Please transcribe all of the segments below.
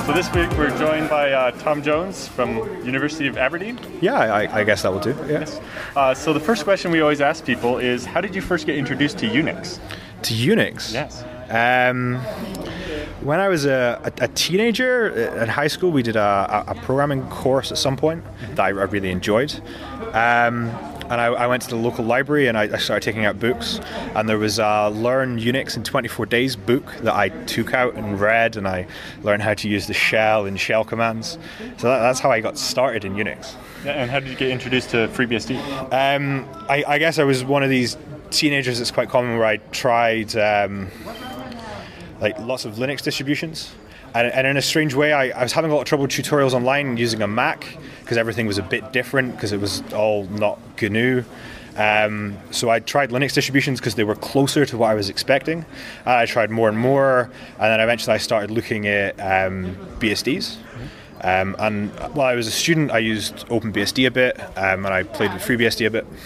So this week we're joined by Tom Jones from University of Aberdeen. Yeah, I guess that will do. Yeah. Yes. So the first question we always ask people is, how did you first get introduced to Unix? To Unix? Yes. When I was a teenager in high school, we did a programming course at some point that I really enjoyed. And I went to the local library and I started taking out books, and there was a Learn Unix in 24 Days book that I took out and read, and I learned how to use the shell and shell commands. So that's how I got started in Unix. Yeah, and how did you get introduced to FreeBSD? I guess I was one of these teenagers that's quite common where I tried lots of Linux distributions. And in a strange way, I was having a lot of trouble with tutorials online using a Mac because everything was a bit different because it was all not GNU. So I tried Linux distributions because they were closer to what I was expecting. I tried more and more, and then eventually I started looking at BSDs. And while I was a student, I used OpenBSD a bit, and I played with FreeBSD a bit.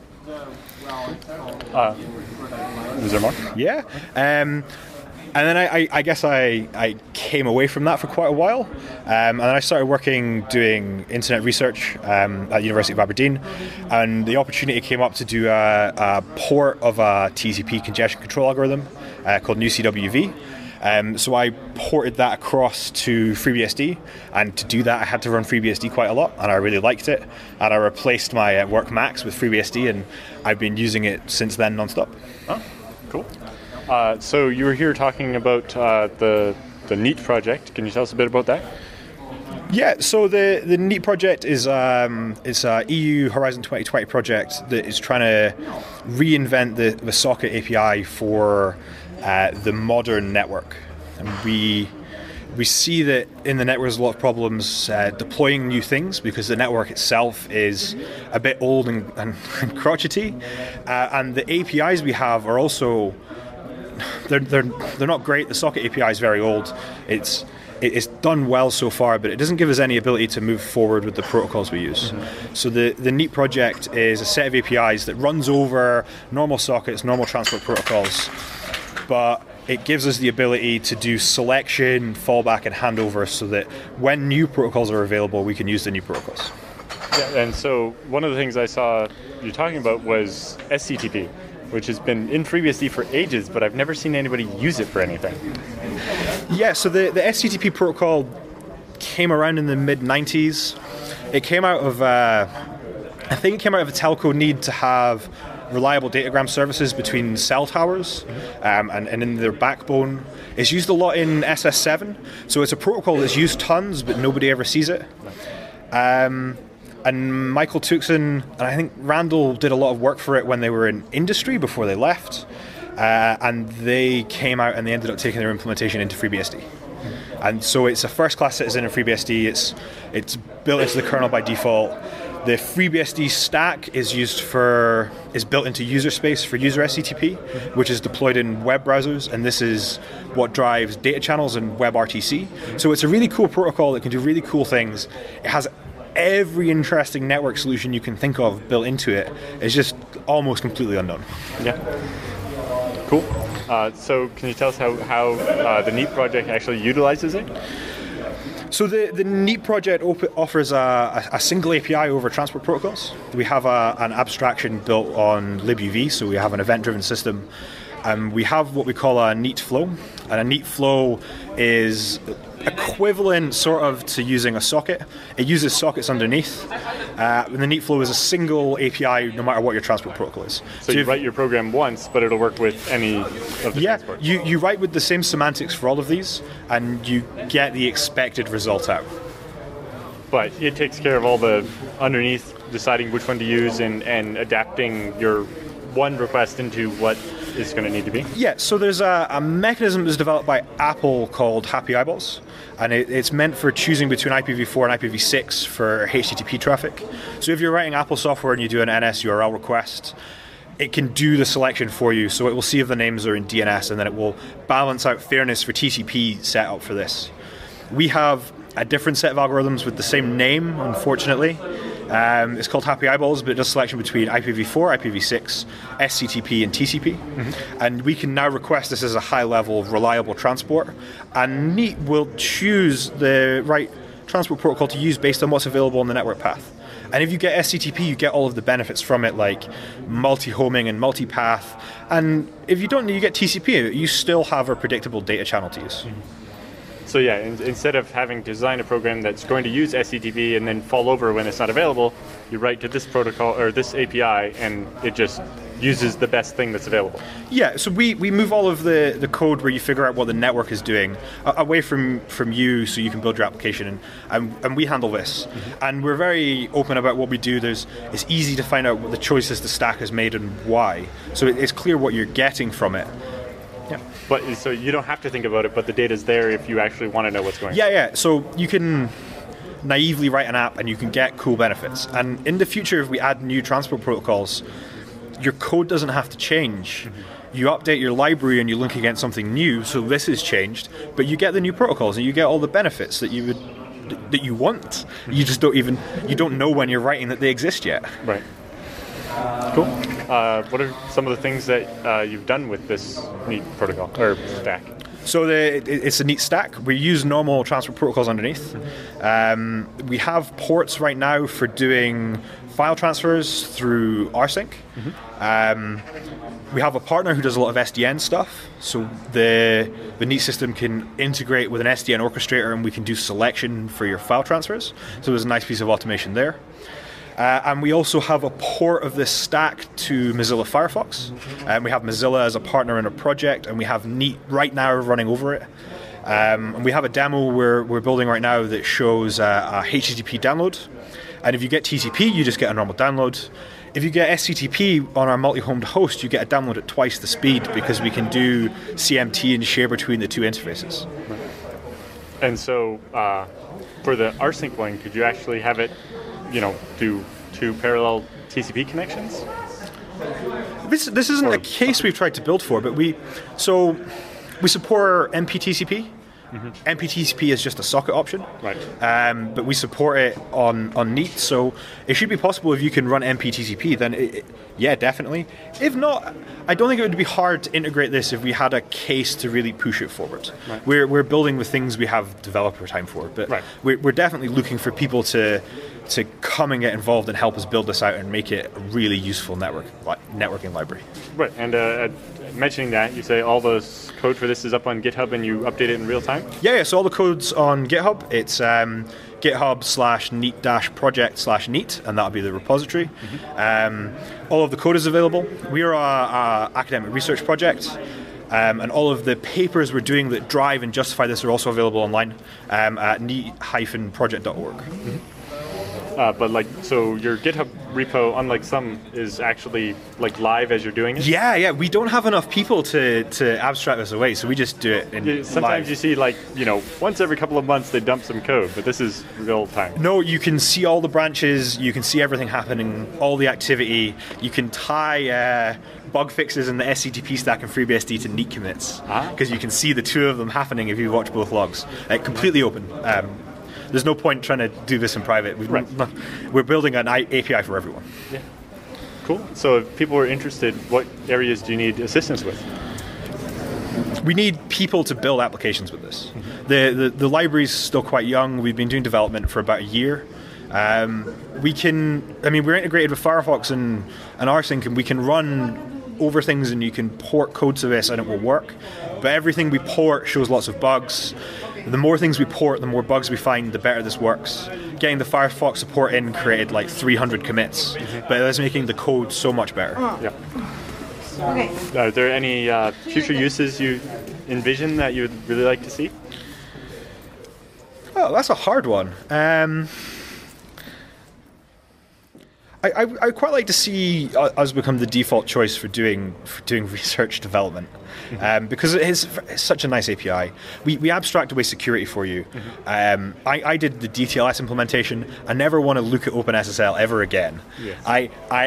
Is there more? Yeah. And then I guess I came away from that for quite a while, and then I started doing internet research at the University of Aberdeen, and the opportunity came up to do a port of a TCP congestion control algorithm called NewCWV. So I ported that across to FreeBSD, and to do that I had to run FreeBSD quite a lot, and I really liked it, and I replaced my Work Macs with FreeBSD, and I've been using it since then non-stop. Oh, cool. So you were here talking about the NEAT project. Can you tell us a bit about that? Yeah, so the NEAT project is it's a EU Horizon 2020 project that is trying to reinvent the socket API for the modern network. And we see that in the network there's a lot of problems deploying new things because the network itself is a bit old and crotchety, and the APIs we have are also they're not great. The socket API is very old. It's done well so far, but it doesn't give us any ability to move forward with the protocols we use. Mm-hmm. So the NEAT project is a set of APIs that runs over normal sockets, normal transport protocols, but it gives us the ability to do selection, fallback, and handover so that when new protocols are available, we can use the new protocols. Yeah, and so one of the things I saw you talking about was SCTP, which has been in FreeBSD for ages, but I've never seen anybody use it for anything. Yeah, so the SCTP protocol came around in the mid-90s. It came out of, a telco need to have reliable datagram services between cell towers, and in their backbone. It's used a lot in SS7, so it's a protocol that's used tons, but nobody ever sees it. And Michael Tuxen and I think Randall did a lot of work for it when they were in industry before they left, and they came out and they ended up taking their implementation into FreeBSD. And so it's a first-class citizen in FreeBSD. It's built into the kernel by default. The FreeBSD stack is built into user space for user SCTP, which is deployed in web browsers, and this is what drives data channels and WebRTC. So it's a really cool protocol that can do really cool things. It has every interesting network solution you can think of built into it. It's just almost completely unknown. Yeah. Cool. So can you tell us how the NEAT project actually utilizes it? So the NEAT project offers a single API over transport protocols. We have an abstraction built on libuv, so we have an event-driven system. We have what we call a NEAT flow, and a NEAT flow is equivalent sort of to using a socket. It uses sockets underneath. The NEAT flow is a single API no matter what your transport protocol is. So you write your program once, but it'll work with any of the transport. Yeah, you write with the same semantics for all of these, and you get the expected result out. But it takes care of all the underneath, deciding which one to use and adapting your one request into what is going to need to be? Yeah, so there's a mechanism that's developed by Apple called Happy Eyeballs, and it's meant for choosing between IPv4 and IPv6 for HTTP traffic. So if you're writing Apple software and you do an NS URL request, it can do the selection for you, so it will see if the names are in DNS, and then it will balance out fairness for TCP set up for this. We have a different set of algorithms with the same name, unfortunately, It's called Happy Eyeballs, but it does selection between IPv4, IPv6, SCTP, and TCP. And we can now request this as a high-level, reliable transport. And Neat will choose the right transport protocol to use based on what's available on the network path. And if you get SCTP, you get all of the benefits from it, like multi-homing and multi-path. And if you don't, you get TCP, you still have a predictable data channel to use. So yeah, instead of having to design a program that's going to use SCTP and then fall over when it's not available, you write to this protocol or this API, and it just uses the best thing that's available. Yeah, so we move all of the code where you figure out what the network is doing away from you, so you can build your application, and we handle this. And we're very open about what we do. It's easy to find out what the choices the stack has made and why. So it's clear what you're getting from it. Yeah. But so you don't have to think about it, but the data's there if you actually want to know what's going on. Yeah. So you can naively write an app and you can get cool benefits. And in the future, if we add new transport protocols, your code doesn't have to change. You update your library and you link against something new, so this has changed, but you get the new protocols and you get all the benefits that you want. You just don't know when you're writing that they exist yet. Right. Cool. What are some of the things that you've done with this Neat protocol or stack? So it's a Neat stack. We use normal transport protocols underneath. We have ports right now for doing file transfers through rsync. We have a partner who does a lot of SDN stuff. So the Neat system can integrate with an SDN orchestrator, and we can do selection for your file transfers. So there's a nice piece of automation there. And we also have a port of this stack to Mozilla Firefox. And we have Mozilla as a partner in a project, and we have Neat right now running over it. And we have a demo we're building right now that shows a HTTP download. And if you get TCP, you just get a normal download. If you get SCTP on our multi-homed host, you get a download at twice the speed, because we can do CMT and share between the two interfaces. And so for the rsync one, could you actually have it do two parallel TCP connections? This isn't a case we've tried to build for, but we support MPTCP. MPTCP is just a socket option, right? But we support it on Neat, so it should be possible if you can run MPTCP. Then, yeah, definitely. If not, I don't think it would be hard to integrate this if we had a case to really push it forward. Right. We're building with things we have developer time for, but right. we're definitely looking for people to come and get involved and help us build this out and make it a really useful networking library. Right, and mentioning that, you say all the code for this is up on GitHub and you update it in real time? Yeah, so all the code's on GitHub. It's github/neat-project/neat, and that'll be the repository. All of the code is available. We are a academic research project. And all of the papers we're doing that drive and justify this are also available online at neat-project.org. But so your GitHub repo, unlike some, is actually live as you're doing it? Yeah, we don't have enough people to abstract this away, so we just do it in sometimes live. You see once every couple of months they dump some code, but this is real time. No, you can see all the branches, you can see everything happening, all the activity. You can tie bug fixes in the SCTP stack and FreeBSD to Neat commits, because you can see the two of them happening if you watch both logs. Completely open. There's no point trying to do this in private. We're building an API for everyone. Yeah. Cool. So if people are interested, what areas do you need assistance with? We need people to build applications with this. The library's still quite young. We've been doing development for about a year. We're integrated with Firefox and rsync, and we can run over things, and you can port code to this and it will work. But everything we port shows lots of bugs. The more things we port, the more bugs we find, the better this works. Getting the Firefox support in created 300 commits, but it's making the code so much better. Yeah. Okay. Are there any future uses you envision that you would really like to see? Oh, that's a hard one. I'd quite like to see us become the default choice for doing research development, because it's such a nice API. We abstract away security for you. I did the DTLS implementation. I never want to look at OpenSSL ever again. Yes.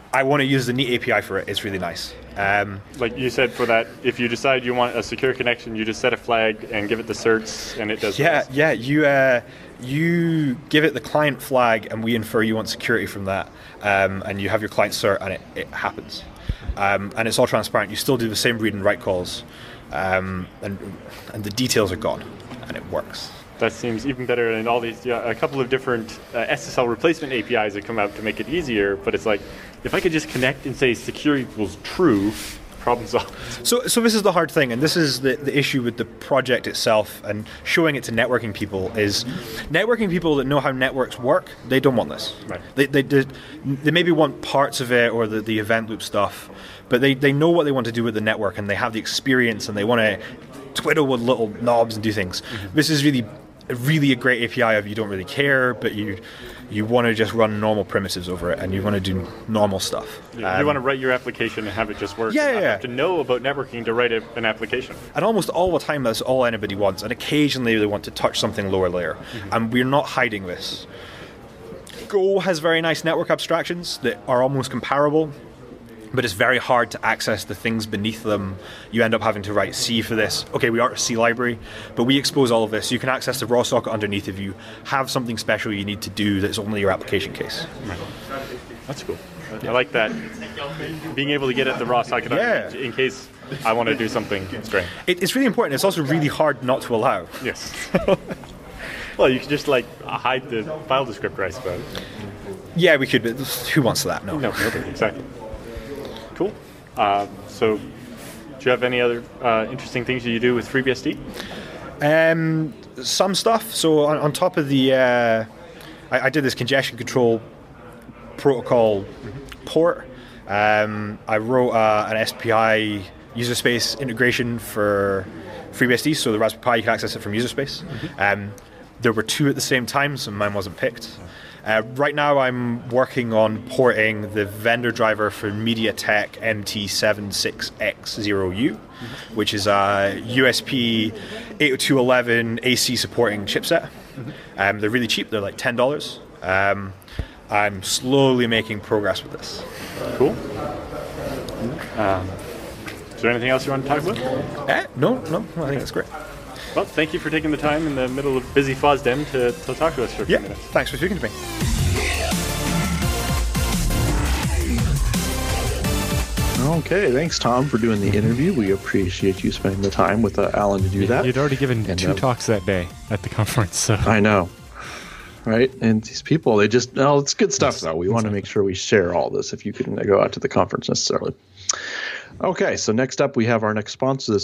I want to use the Neat API for it. It's really nice. Like you said, for that, if you decide you want a secure connection, you just set a flag and give it the certs, and it does. Yeah. You give it the client flag, and we infer you want security from that, and you have your client cert, and it happens. And it's all transparent. You still do the same read and write calls, and the details are gone, and it works. That seems even better than all these, a couple of different SSL replacement APIs that come out to make it easier, but it's like, if I could just connect and say secure equals true, problem solved. So this is the hard thing, and this is the issue with the project itself, and showing it to networking people is, networking people that know how networks work, they don't want this. Right. They maybe want parts of it or the event loop stuff, but they know what they want to do with the network, and they have the experience, and they want to twiddle with little knobs and do things. Mm-hmm. This is really a great API if you don't really care, but you want to just run normal primitives over it, and you want to do normal stuff. Yeah, you want to write your application and have it just work. Yeah. You have to know about networking to write an application. And almost all the time, that's all anybody wants. And occasionally they want to touch something lower layer. Mm-hmm. And we're not hiding this. Go has very nice network abstractions that are almost comparable, but it's very hard to access the things beneath them. You end up having to write C for this. Okay, we are a C library, but we expose all of this. You can access the raw socket underneath if you have something special you need to do that's only your application case. Right. That's cool. I like that. Being able to get at the raw socket underneath in case I want to do something strange. It's really important. It's also really hard not to allow. Yes. Well, you can just hide the file descriptor, I suppose. Yeah, we could, but who wants that? No, nobody. Exactly. Cool. So, do you have any other interesting things that you do with FreeBSD? Some stuff. So on top of the, I did this congestion control protocol port. I wrote an SPI user space integration for FreeBSD, so the Raspberry Pi, you can access it from user space. Mm-hmm. There were two at the same time, so mine wasn't picked. Right now I'm working on porting the vendor driver for MediaTek MT76X0U, which is a USP 802.11 AC supporting chipset. They're really cheap, they're like $10. I'm slowly making progress with this. Cool. Is there anything else you want to talk about? No, I think that's great. Well, thank you for taking the time in the middle of busy FOSDEM to talk to us for a few minutes. Thanks for speaking to me. Okay, thanks, Tom, for doing the interview. We appreciate you spending the time with Alan to do that. You'd already given two talks that day at the conference. So. I know, right? And these people, they just, it's good stuff, though. We want to make sure we share all this if you couldn't go out to the conference necessarily. Okay, so next up, we have our next sponsor this